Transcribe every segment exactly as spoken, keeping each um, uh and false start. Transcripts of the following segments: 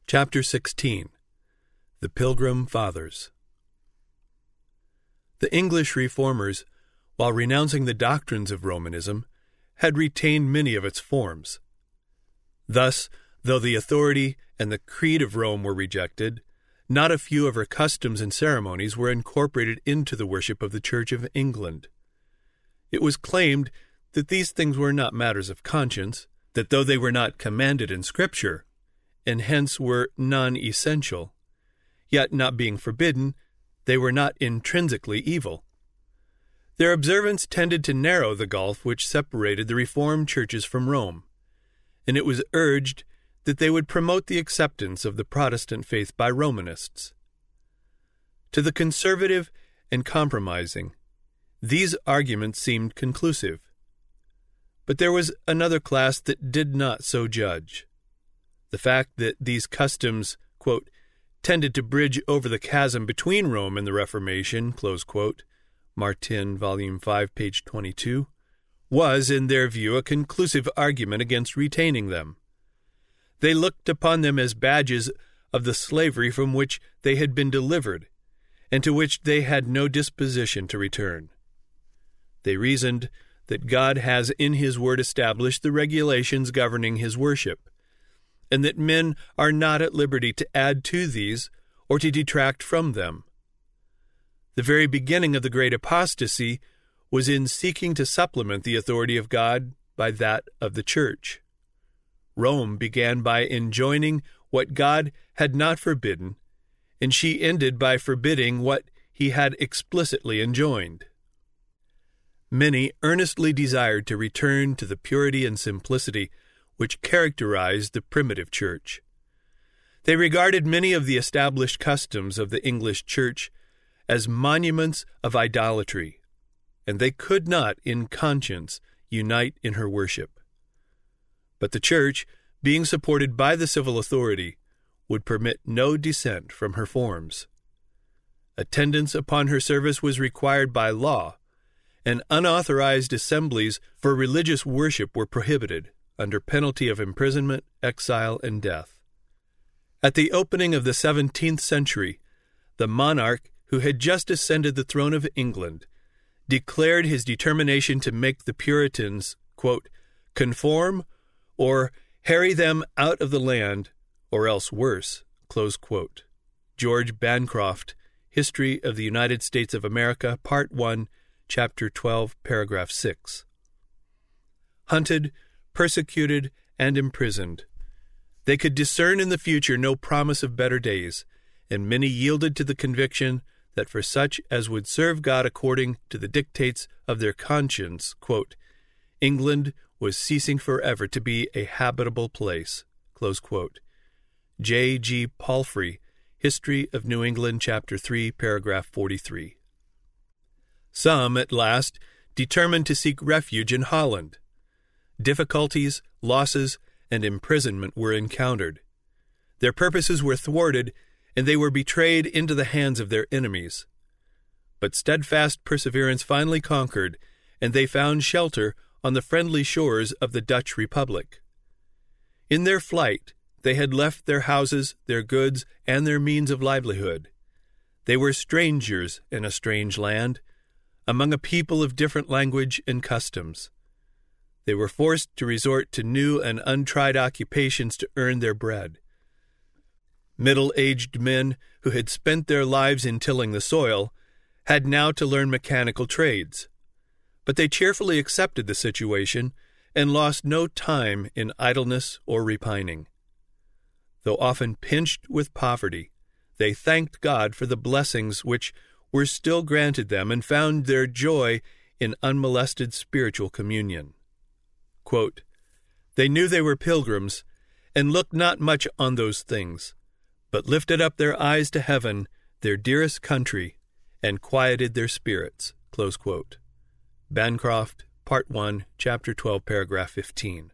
Chapter sixteen. The Pilgrim Fathers. The English reformers, while renouncing the doctrines of Romanism, had retained many of its forms. Thus, though the authority and the creed of Rome were rejected, not a few of her customs and ceremonies were incorporated into the worship of the Church of England. It was claimed that these things were not matters of conscience, that though they were not commanded in Scripture, and hence were non-essential, yet not being forbidden, they were not intrinsically evil. Their observance tended to narrow the gulf which separated the Reformed churches from Rome, and it was urged that they would promote the acceptance of the Protestant faith by Romanists. To the conservative and compromising, these arguments seemed conclusive. But there was another class that did not so judge. The fact that these customs, quote, tended to bridge over the chasm between Rome and the Reformation, close quote, Martin, Volume five, page twenty-two, was, in their view, a conclusive argument against retaining them. They looked upon them as badges of the slavery from which they had been delivered, and to which they had no disposition to return. They reasoned that God has in His Word established the regulations governing His worship, and that men are not at liberty to add to these or to detract from them. The very beginning of the great apostasy was in seeking to supplement the authority of God by that of the Church. Rome began by enjoining what God had not forbidden, and she ended by forbidding what He had explicitly enjoined. Many earnestly desired to return to the purity and simplicity which characterized the primitive church. They regarded many of the established customs of the English church as monuments of idolatry, and they could not, in conscience, unite in her worship. But the church, being supported by the civil authority, would permit no dissent from her forms. Attendance upon her service was required by law, and unauthorized assemblies for religious worship were prohibited, under penalty of imprisonment, exile, and death. At the opening of the seventeenth century, the monarch who had just ascended the throne of England declared his determination to make the Puritans, quote, conform or harry them out of the land, or else worse, close quote. George Bancroft, History of the United States of America, Part one, Chapter twelve, Paragraph six. Hunted, persecuted, and imprisoned, they could discern in the future no promise of better days, and many yielded to the conviction that for such as would serve God according to the dictates of their conscience, quote, England was ceasing forever to be a habitable place, close quote. J G Palfrey, History of New England, Chapter three, Paragraph forty-three. Some, at last, determined to seek refuge in Holland. Difficulties, losses, and imprisonment were encountered. Their purposes were thwarted, and they were betrayed into the hands of their enemies. But steadfast perseverance finally conquered, and they found shelter on the friendly shores of the Dutch Republic. In their flight, they had left their houses, their goods, and their means of livelihood. They were strangers in a strange land, among a people of different language and customs. They were forced to resort to new and untried occupations to earn their bread. Middle-aged men who had spent their lives in tilling the soil had now to learn mechanical trades. But they cheerfully accepted the situation and lost no time in idleness or repining. Though often pinched with poverty, they thanked God for the blessings which were still granted them and found their joy in unmolested spiritual communion. Quote, they knew they were pilgrims, and looked not much on those things, but lifted up their eyes to heaven, their dearest country, and quieted their spirits. Close quote. Bancroft, Part one, Chapter twelve, Paragraph fifteen.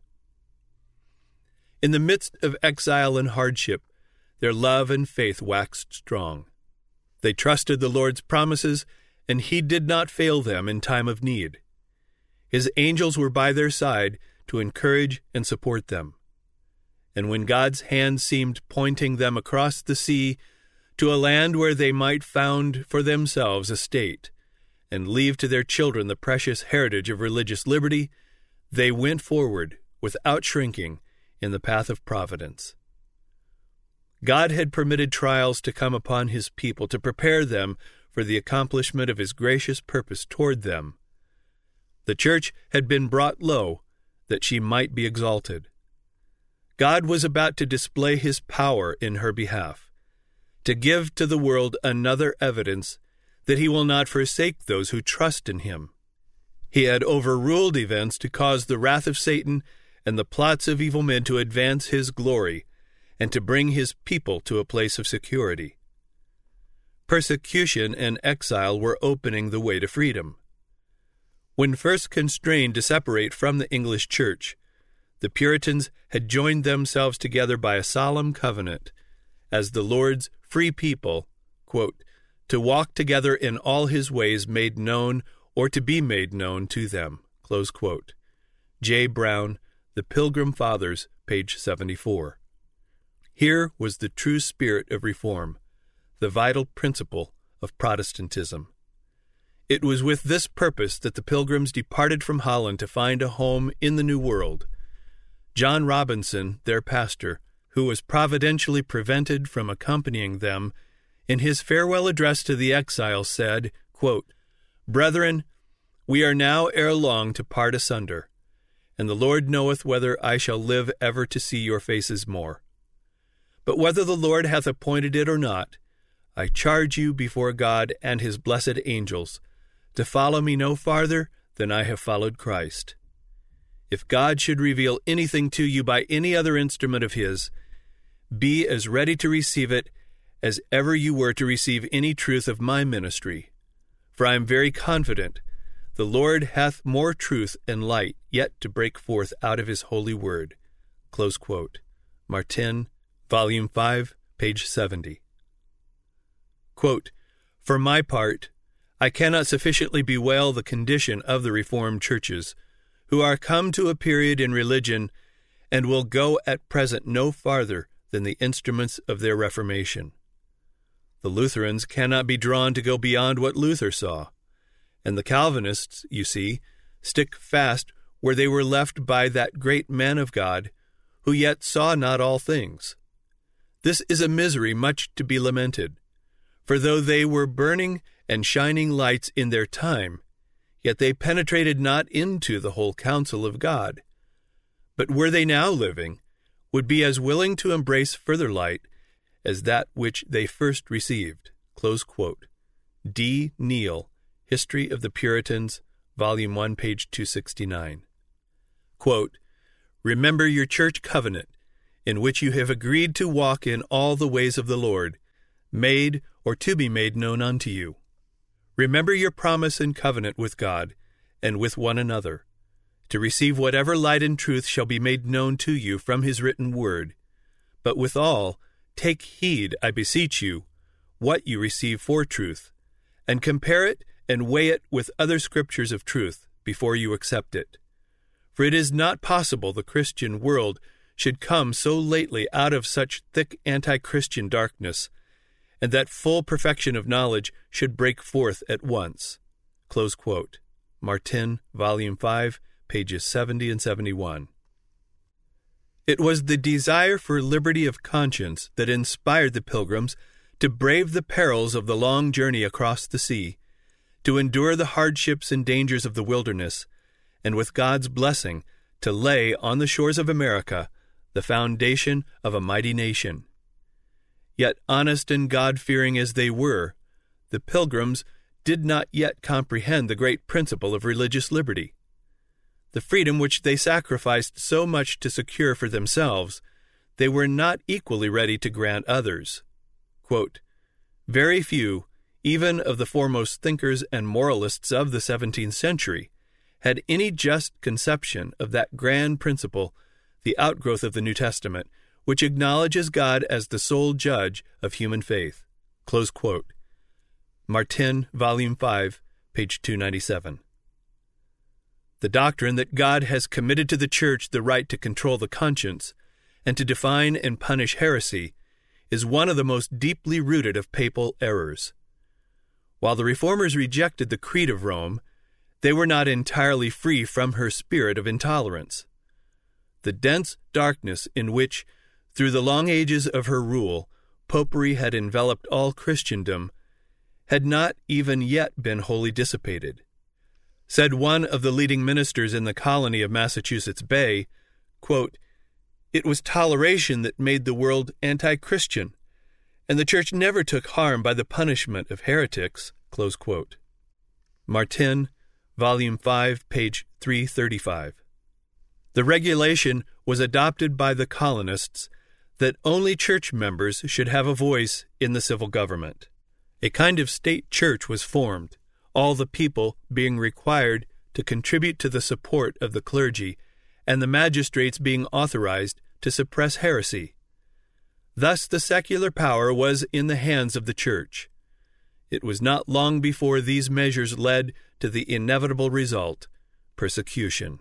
In the midst of exile and hardship, their love and faith waxed strong. They trusted the Lord's promises, and He did not fail them in time of need. His angels were by their side to encourage and support them. and when God's hand seemed pointing them across the sea to a land where they might found for themselves a state, and leave to their children the precious heritage of religious liberty, they went forward without shrinking in the path of providence. God had permitted trials to come upon his people to prepare them for the accomplishment of his gracious purpose toward them. The church had been brought low that she might be exalted. God was about to display his power in her behalf, to give to the world another evidence that he will not forsake those who trust in him. He had overruled events to cause the wrath of Satan and the plots of evil men to advance his glory, and to bring his people to a place of security. Persecution and exile were opening the way to freedom. When first constrained to separate from the English church, the Puritans had joined themselves together by a solemn covenant, as the Lord's free people, quote, to walk together in all his ways made known or to be made known to them, close quote. J. Brown, The Pilgrim Fathers, page seventy-four. Here was the true spirit of reform, the vital principle of Protestantism. It was with this purpose that the Pilgrims departed from Holland to find a home in the New World. John Robinson, their pastor, who was providentially prevented from accompanying them, in his farewell address to the exiles said, quote, "Brethren, we are now ere long to part asunder, and the Lord knoweth whether I shall live ever to see your faces more. But whether the Lord hath appointed it or not, I charge you before God and his blessed angels to follow me no farther than I have followed Christ. If God should reveal anything to you by any other instrument of his, be as ready to receive it as ever you were to receive any truth of my ministry. For I am very confident the Lord hath more truth and light yet to break forth out of his holy word." Close quote. Martin, Volume five, page seventy. Quote, "For my part, I cannot sufficiently bewail the condition of the Reformed churches, who are come to a period in religion and will go at present no farther than the instruments of their Reformation. The Lutherans cannot be drawn to go beyond what Luther saw, and the Calvinists, you see, stick fast where they were left by that great man of God, who yet saw not all things. This is a misery much to be lamented, for though they were burning and shining lights in their time, yet they penetrated not into the whole counsel of God, but were they now living, would be as willing to embrace further light as that which they first received." Close quote. D. Neal, History of the Puritans, Volume one, page two sixty-nine. Quote, "Remember your church covenant, in which you have agreed to walk in all the ways of the Lord, made or to be made known unto you. Remember your promise and covenant with God and with one another, to receive whatever light and truth shall be made known to you from his written word. But withal, take heed, I beseech you, what you receive for truth, and compare it and weigh it with other scriptures of truth before you accept it. For it is not possible the Christian world should come so lately out of such thick anti-Christian darkness, and that full perfection of knowledge should break forth at once." Close quote. Martin, Volume five, pages seventy and seventy-one. It was the desire for liberty of conscience that inspired the Pilgrims to brave the perils of the long journey across the sea, to endure the hardships and dangers of the wilderness, and with God's blessing to lay on the shores of America the foundation of a mighty nation. Yet honest and God-fearing as they were, the Pilgrims did not yet comprehend the great principle of religious liberty. The freedom which they sacrificed so much to secure for themselves, they were not equally ready to grant others. Quote, "Very few, even of the foremost thinkers and moralists of the seventeenth century, had any just conception of that grand principle, the outgrowth of the New Testament, which acknowledges God as the sole judge of human faith." Close quote. Martin, Volume five, page two ninety-seven. The doctrine that God has committed to the Church the right to control the conscience, and to define and punish heresy is one of the most deeply rooted of papal errors. While the Reformers rejected the Creed of Rome, they were not entirely free from her spirit of intolerance. The dense darkness in which, through the long ages of her rule, popery had enveloped all Christendom had not even yet been wholly dissipated. Said one of the leading ministers in the colony of Massachusetts Bay, quote, "It was toleration that made the world anti-Christian, and the Church never took harm by the punishment of heretics." Close quote. Martin, Volume five, page three thirty-five. The regulation was adopted by the colonists that only church members should have a voice in the civil government. A kind of state church was formed, all the people being required to contribute to the support of the clergy, and the magistrates being authorized to suppress heresy. Thus the secular power was in the hands of the Church. It was not long before these measures led to the inevitable result, persecution.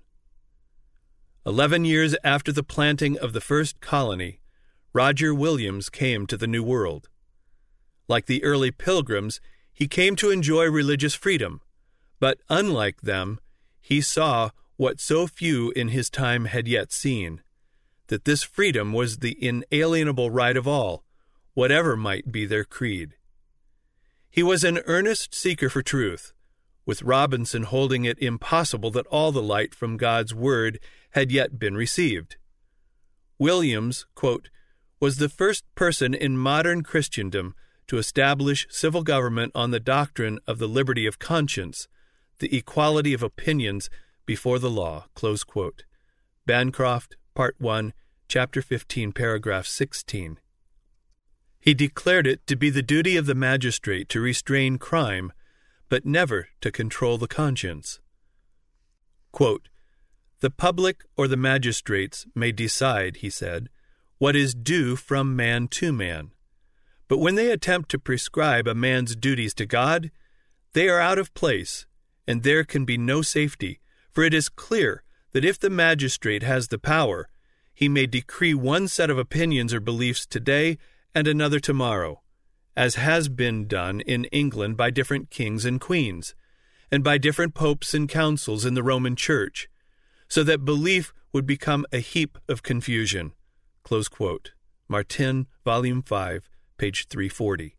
Eleven years after the planting of the first colony, Roger Williams came to the New World. Like the early pilgrims, he came to enjoy religious freedom, but unlike them, he saw what so few in his time had yet seen, that this freedom was the inalienable right of all, whatever might be their creed. He was an earnest seeker for truth, with Robinson holding it impossible that all the light from God's Word had yet been received. Williams, quote, was the first person in modern Christendom to establish civil government on the doctrine of the liberty of conscience, the equality of opinions before the law. Close quote. Bancroft, Part one, Chapter fifteen, Paragraph sixteen. He declared it to be the duty of the magistrate to restrain crime, but never to control the conscience. Quote, "The public or the magistrates may decide," he said, "what is due from man to man. But when they attempt to prescribe a man's duties to God, they are out of place, and there can be no safety, for it is clear that if the magistrate has the power, he may decree one set of opinions or beliefs today and another tomorrow, as has been done in England by different kings and queens, and by different popes and councils in the Roman Church, so that belief would become a heap of confusion." Close quote. Martin, Volume five, page three forty.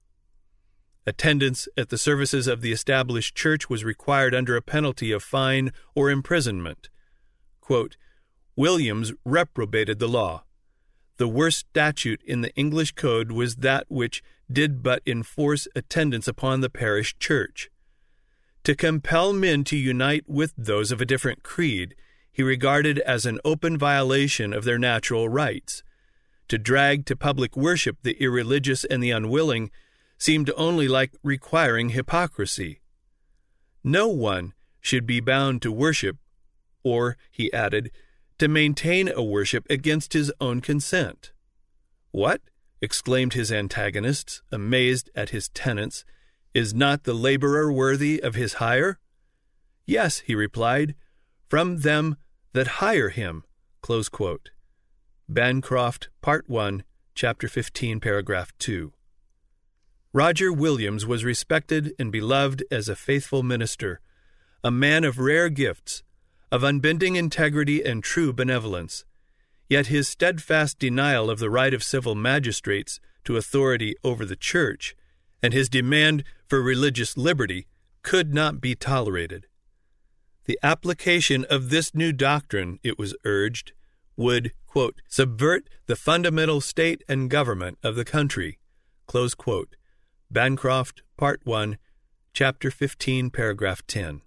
Attendance at the services of the established church was required under a penalty of fine or imprisonment. Quote, "Williams reprobated the law. The worst statute in the English code was that which did but enforce attendance upon the parish church. To compel men to unite with those of a different creed, he regarded as an open violation of their natural rights. To drag to public worship the irreligious and the unwilling seemed only like requiring hypocrisy. No one should be bound to worship, or, he added, to maintain a worship against his own consent." "What?" exclaimed his antagonists, amazed at his tenets. "Is not the laborer worthy of his hire?" "Yes," he replied, "from them that hire him." Close quote. Bancroft, Part one, Chapter fifteen, Paragraph two. Roger Williams was respected and beloved as a faithful minister, a man of rare gifts, of unbending integrity and true benevolence. Yet his steadfast denial of the right of civil magistrates to authority over the Church, and his demand for religious liberty, could not be tolerated. The application of this new doctrine, it was urged, would, quote, "subvert the fundamental state and government of the country." Close quote. Bancroft, Part one, Chapter fifteen, Paragraph ten.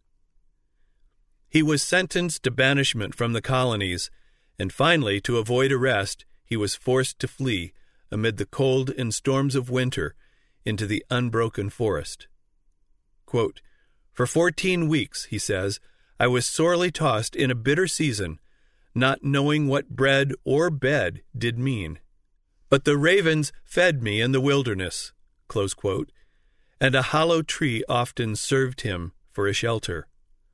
He was sentenced to banishment from the colonies, and finally, to avoid arrest, he was forced to flee, amid the cold and storms of winter, into the unbroken forest. Quote, "For fourteen weeks," he says, "I was sorely tossed in a bitter season, not knowing what bread or bed did mean. But the ravens fed me in the wilderness," close quote, "and a hollow tree often served him for a shelter."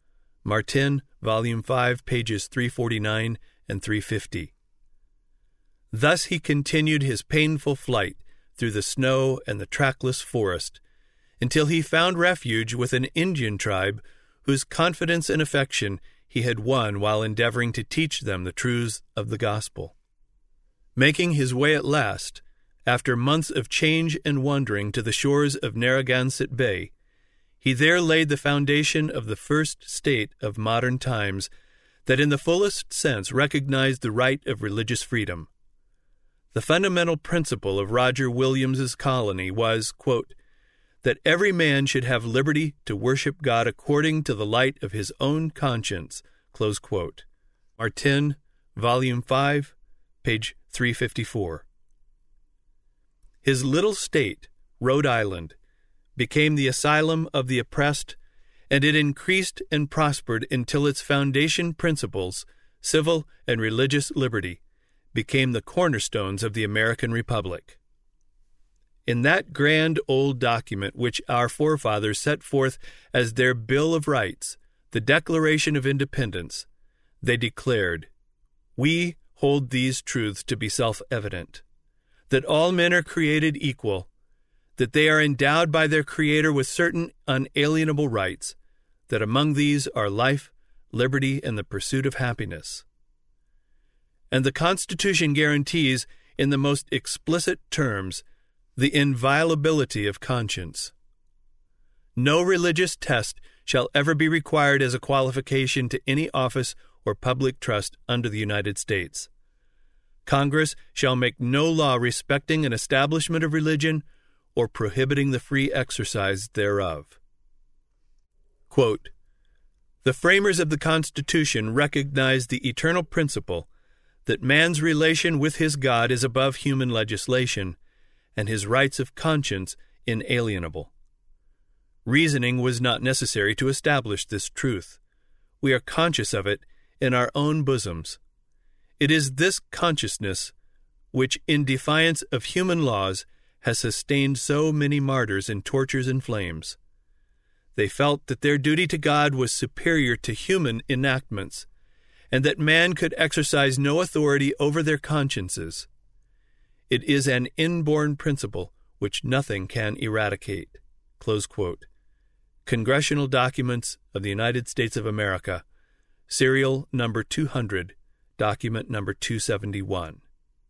Martin, Volume five, pages three forty-nine and three fifty. Thus he continued his painful flight through the snow and the trackless forest, until he found refuge with an Indian tribe whose confidence and affection he had won while endeavoring to teach them the truths of the gospel. Making his way at last, after months of change and wandering, to the shores of Narragansett Bay, he there laid the foundation of the first state of modern times that in the fullest sense recognized the right of religious freedom. The fundamental principle of Roger Williams's colony was, quote, that every man should have liberty to worship God according to the light of his own conscience, close quote. Martin, Volume five, page three fifty-four. His little state, Rhode Island, became the asylum of the oppressed, and it increased and prospered until its foundation principles, civil and religious liberty, became the cornerstones of the American Republic. In that grand old document which our forefathers set forth as their Bill of Rights, the Declaration of Independence, they declared, "We hold these truths to be self-evident, that all men are created equal, that they are endowed by their Creator with certain unalienable rights, that among these are life, liberty, and the pursuit of happiness." And the Constitution guarantees, in the most explicit terms, the inviolability of conscience. No religious test shall ever be required as a qualification to any office or public trust under the United States. Congress shall make no law respecting an establishment of religion or prohibiting the free exercise thereof. Quote, the framers of the Constitution recognized the eternal principle that man's relation with his God is above human legislation, and his rights of conscience inalienable. Reasoning was not necessary to establish this truth. We are conscious of it in our own bosoms. It is this consciousness which, in defiance of human laws, has sustained so many martyrs in tortures and flames. They felt that their duty to God was superior to human enactments, and that man could exercise no authority over their consciences. It is an inborn principle which nothing can eradicate. Close quote. Congressional Documents of the United States of America, serial number two hundred, document number two seventy-one.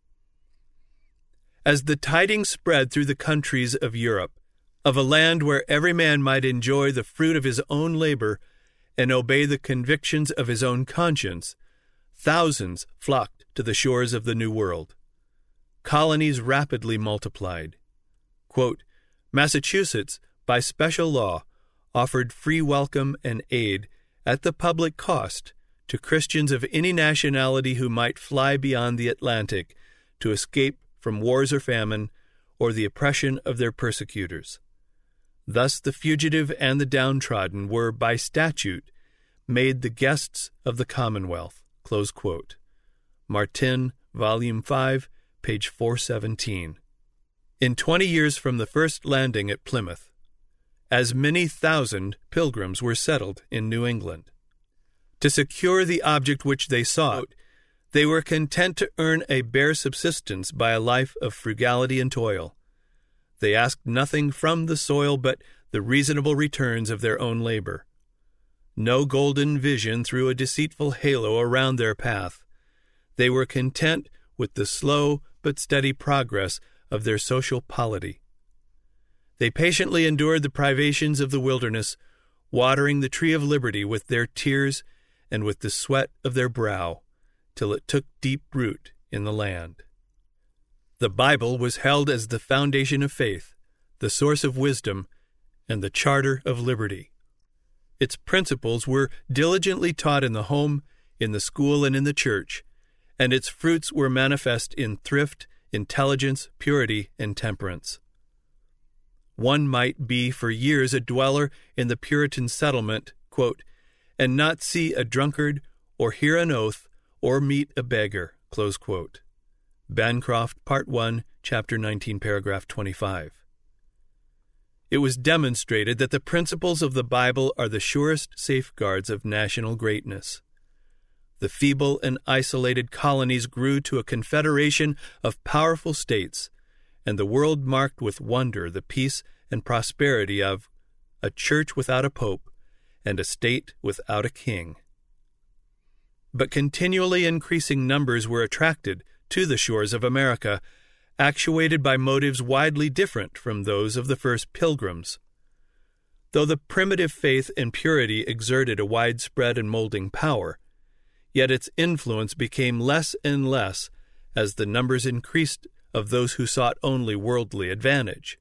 As the tidings spread through the countries of Europe, of a land where every man might enjoy the fruit of his own labor and obey the convictions of his own conscience, thousands flocked to the shores of the New World. Colonies rapidly multiplied. Quote, Massachusetts, by special law, offered free welcome and aid at the public cost to Christians of any nationality who might fly beyond the Atlantic to escape from wars or famine or the oppression of their persecutors. Thus the fugitive and the downtrodden were, by statute, made the guests of the Commonwealth. Close quote. Martin, Volume five, page four seventeen. In twenty years from the first landing at Plymouth, as many thousand pilgrims were settled in New England. To secure the object which they sought, they were content to earn a bare subsistence by a life of frugality and toil. They asked nothing from the soil but the reasonable returns of their own labor. No golden vision threw a deceitful halo around their path. They were content with the slow but steady progress of their social polity. They patiently endured the privations of the wilderness, watering the tree of liberty with their tears and with the sweat of their brow, till it took deep root in the land. The Bible was held as the foundation of faith, the source of wisdom, and the charter of liberty. Its principles were diligently taught in the home, in the school, and in the church, and its fruits were manifest in thrift, intelligence, purity, and temperance. One might be for years a dweller in the Puritan settlement, quote, and not see a drunkard, or hear an oath, or meet a beggar, close quote. Bancroft, Part one, Chapter nineteen, Paragraph twenty-five. It was demonstrated that the principles of the Bible are the surest safeguards of national greatness. the feeble and isolated colonies grew to a confederation of powerful states, and the world marked with wonder the peace and prosperity of a church without a pope and a state without a king. But continually increasing numbers were attracted to the shores of America, actuated by motives widely different from those of the first pilgrims. Though the primitive faith and purity exerted a widespread and molding power, yet its influence became less and less as the numbers increased of those who sought only worldly advantage.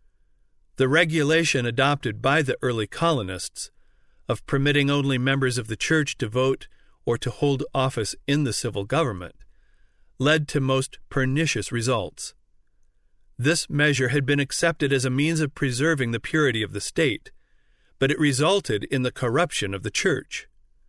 The regulation adopted by the early colonists of permitting only members of the church to vote or to hold office in the civil government led to most pernicious results. This measure had been accepted as a means of preserving the purity of the state, but it resulted in the corruption of the church.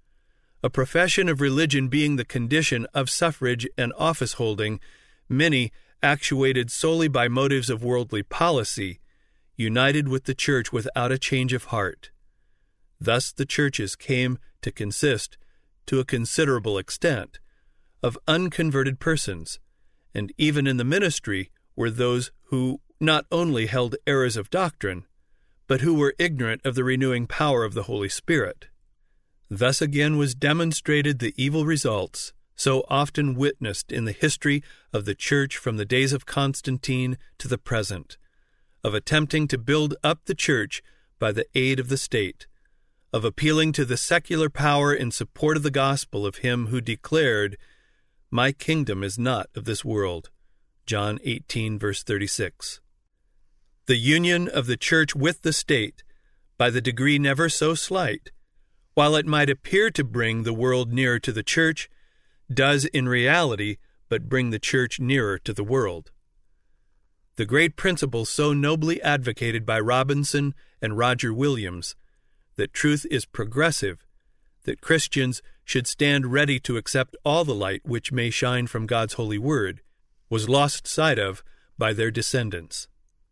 A profession of religion being the condition of suffrage and office-holding, many, actuated solely by motives of worldly policy, united with the church without a change of heart. Thus the churches came to consist, to a considerable extent, of unconverted persons, and even in the ministry were those who not only held errors of doctrine, but who were ignorant of the renewing power of the Holy Spirit. Thus again was demonstrated the evil results so often witnessed in the history of the Church from the days of Constantine to the present, of attempting to build up the Church by the aid of the state, of appealing to the secular power in support of the gospel of him who declared, "My kingdom is not of this world." John eighteen, verse thirty-six. The union of the Church with the state, by the degree never so slight, while it might appear to bring the world nearer to the Church, does in reality but bring the Church nearer to the world. The great principle so nobly advocated by Robinson and Roger Williams, that truth is progressive, that Christians should stand ready to accept all the light which may shine from God's holy word, was lost sight of by their descendants.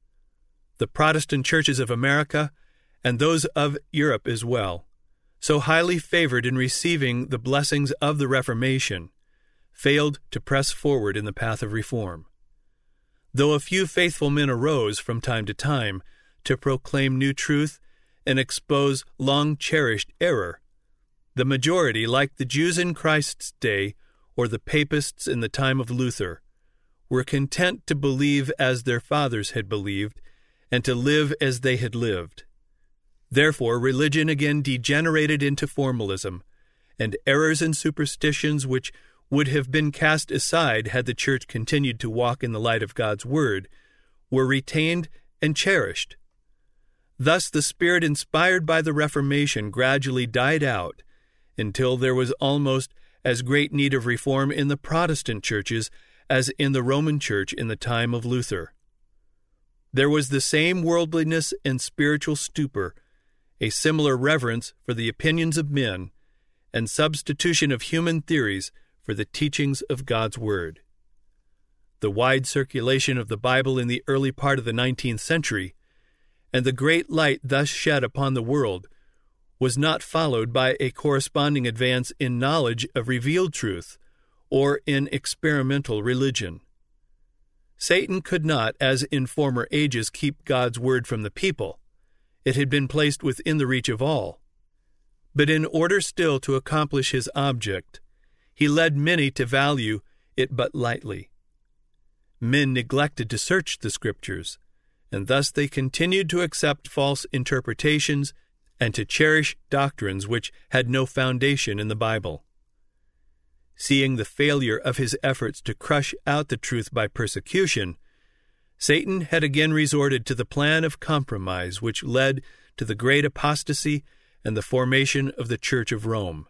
The Protestant churches of America, and those of Europe as well, so highly favored in receiving the blessings of the Reformation, failed to press forward in the path of reform. Though a few faithful men arose from time to time to proclaim new truth and expose long-cherished error, the majority, like the Jews in Christ's day or the Papists in the time of Luther, were content to believe as their fathers had believed and to live as they had lived. Therefore, religion again degenerated into formalism, and errors and superstitions which would have been cast aside had the Church continued to walk in the light of God's Word were retained and cherished. Thus the spirit inspired by the Reformation gradually died out until there was almost as great need of reform in the Protestant churches as in the Roman Church in the time of Luther. There was the same worldliness and spiritual stupor, a similar reverence for the opinions of men, and substitution of human theories for the teachings of God's Word. The wide circulation of the Bible in the early part of the nineteenth century, and the great light thus shed upon the world, was not followed by a corresponding advance in knowledge of revealed truth or in experimental religion. Satan could not, as in former ages, keep God's Word from the people. It had been placed within the reach of all. But in order still to accomplish his object, he led many to value it but lightly. Men neglected to search the Scriptures, and thus they continued to accept false interpretations and to cherish doctrines which had no foundation in the Bible. Seeing the failure of his efforts to crush out the truth by persecution, Satan had again resorted to the plan of compromise which led to the great apostasy and the formation of the Church of Rome.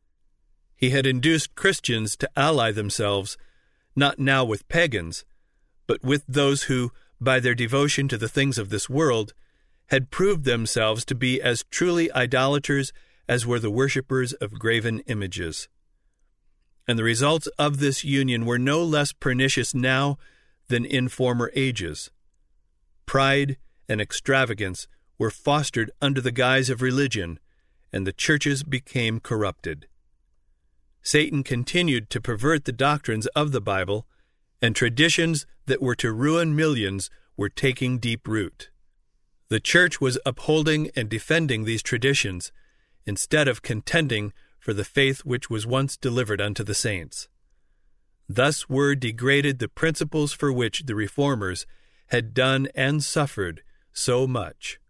He had induced Christians to ally themselves, not now with pagans, but with those who, by their devotion to the things of this world, had proved themselves to be as truly idolaters as were the worshippers of graven images. And the results of this union were no less pernicious now than in former ages. Pride and extravagance were fostered under the guise of religion, and the churches became corrupted. Satan continued to pervert the doctrines of the Bible, and traditions that were to ruin millions were taking deep root. The Church was upholding and defending these traditions, instead of contending for the faith which was once delivered unto the saints. Thus were degraded the principles for which the Reformers had done and suffered so much.